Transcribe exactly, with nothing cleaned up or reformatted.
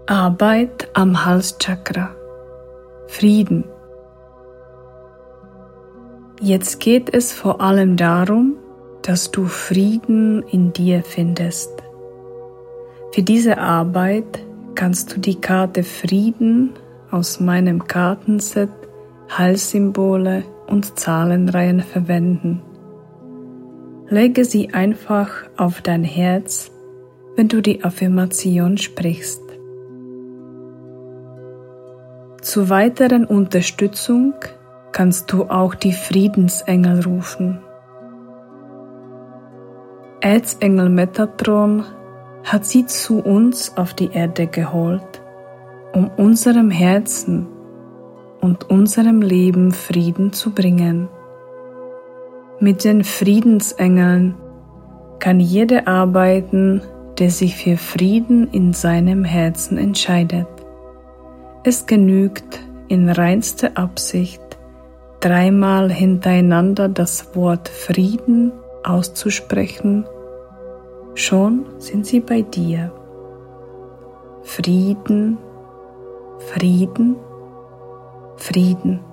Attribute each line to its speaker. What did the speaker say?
Speaker 1: Arbeit am Halschakra. Frieden. Jetzt geht es vor allem darum, dass du Frieden in dir findest. Für diese Arbeit kannst du die Karte Frieden aus meinem Kartenset, Heilsymbole und Zahlenreihen verwenden. Lege sie einfach auf dein Herz, wenn du die Affirmation sprichst. Zur weiteren Unterstützung kannst du auch die Friedensengel rufen. Erzengel Metatron hat sie zu uns auf die Erde geholt, um unserem Herzen und unserem Leben Frieden zu bringen. Mit den Friedensengeln kann jeder arbeiten, der sich für Frieden in seinem Herzen entscheidet. Es genügt in reinster Absicht, dreimal hintereinander das Wort Frieden auszusprechen, schon sind sie bei dir. Frieden, Frieden, Frieden.